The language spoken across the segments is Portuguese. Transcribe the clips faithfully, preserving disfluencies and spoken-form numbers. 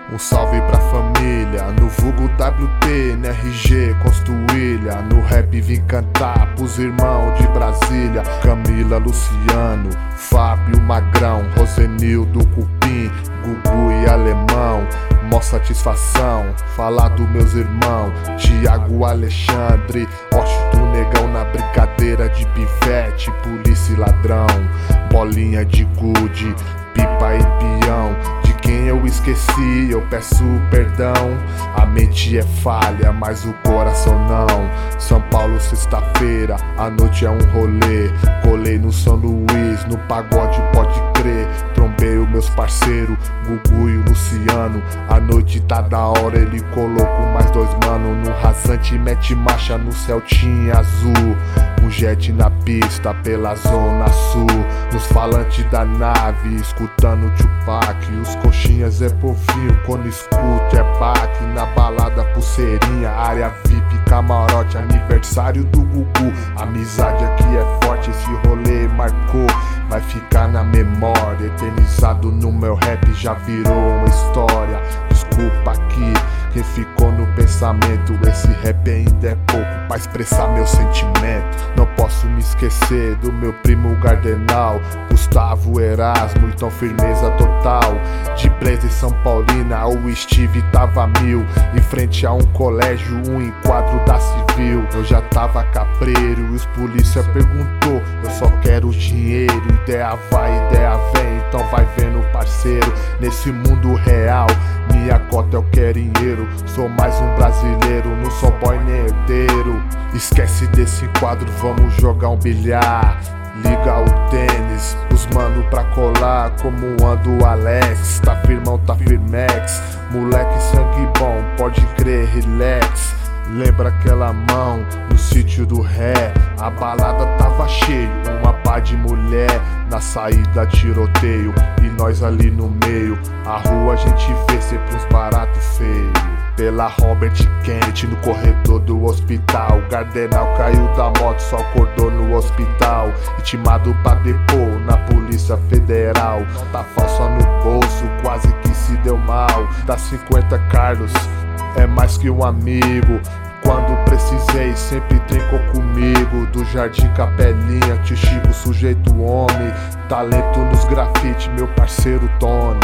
Um salve pra família, no vulgo W P, N R G, Construília. No rap vim cantar pros irmãos de Brasília. Camila, Luciano, Fábio, Magrão, Rosenildo, Cupim, Gugu e Alemão. Mó satisfação falar dos meus irmãos Tiago, Alexandre, Oxe do Negão na brincadeira de pivete, polícia e ladrão. Bolinha de gude, pipa e peão. De quem eu esqueci eu peço perdão. A mente é falha, mas o coração não. São Paulo, sexta-feira, a noite é um rolê. Colei no São Luís, no pagode pode crer. Trombei os meus parceiros, Gugu e o Luciano. A noite tá da hora, ele colocou mais dois mano. No rasante mete marcha no Celtinha azul. Um jet na pista pela zona sul. Nos falantes da nave, escutando Tupac. Os coxinhas é povinho, quando escuto é baque. Na balada pulseirinha, área V I P, camarote, aniversário do Gugu. Amizade aqui é forte, esse rolê marcou. Vai ficar na memória, eternizado no meu rap, já virou uma história. Desculpa aqui, quem ficou no pensamento. Esse rap ainda é pouco pra expressar meu sentimento. Não posso me esquecer do meu primo Gardenal, Gustavo Erasmo, então firmeza total. De Blaze São Paulina, o Steve tava mil. Em frente a um colégio, um enquadro da civil. Eu já tava cabreiro e os polícia perguntou. Eu só quero dinheiro, ideia vai, ideia vem. Então vai vendo parceiro, nesse mundo real minha cota é o querinheiro. Sou mais um brasileiro, não sou boy nem herdeiro. Esquece desse enquadro, vamos jogar um bilhar. Liga o tênis, os mano pra colar. Como anda o Alex, tá firmão, tá firmex. Moleque sangue bom, pode crer, relax. Lembra aquela mão no sítio do ré? A balada tava cheio, uma pá de mulher. Na saída tiroteio e nós ali no meio. A rua a gente vê sempre uns barato feio. Pela Robert Kennedy no corredor do hospital. Gardenal caiu da moto, só acordou no hospital. Intimado pra depor na Polícia Federal. Nota falsa no bolso, quase que se deu mal. Da cinquenta Carlos, é mais que um amigo. Quando precisei, sempre trincou comigo. Do Jardim Capelinha, tio Chico, sujeito homem. Talento nos grafite, meu parceiro Tony.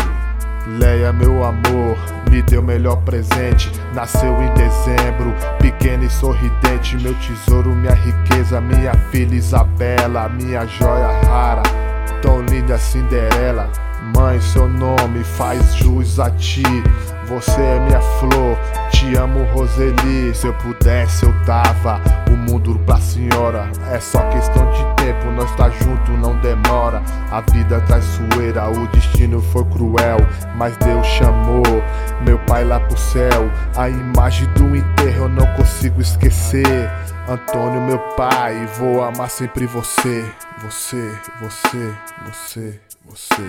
Leia, meu amor, me deu melhor presente. Nasceu em dezembro, pequena e sorridente. Meu tesouro, minha riqueza, minha filha Isabela. Minha joia rara, tão linda Cinderela. Mãe, seu nome faz jus a ti. Você é minha flor, te amo Roseli. Se eu pudesse eu dava o mundo pra senhora. É só questão de tempo, nós tá junto, não demora. A vida traiçoeira, o destino foi cruel, mas Deus chamou meu pai lá pro céu. A imagem do enterro eu não consigo esquecer. Antônio, meu pai, vou amar sempre você. Você, você, você, você.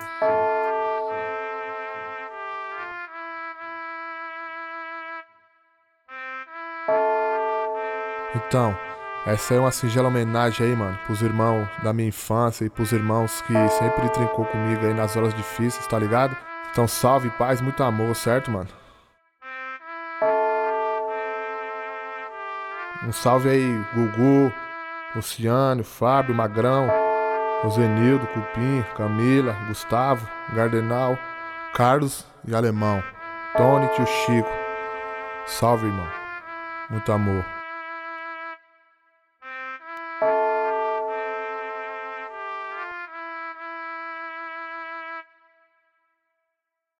Então, essa é uma singela homenagem aí, mano, pros irmãos da minha infância e pros irmãos que sempre trincou comigo aí nas horas difíceis, tá ligado? Então salve, paz, muito amor, certo, mano? Um salve aí, Gugu, Luciano, Fábio, Magrão, Rosenildo, Cupim, Camila, Gustavo, Gardenal, Carlos e Alemão, Tony, tio Chico. Salve, irmão. Muito amor.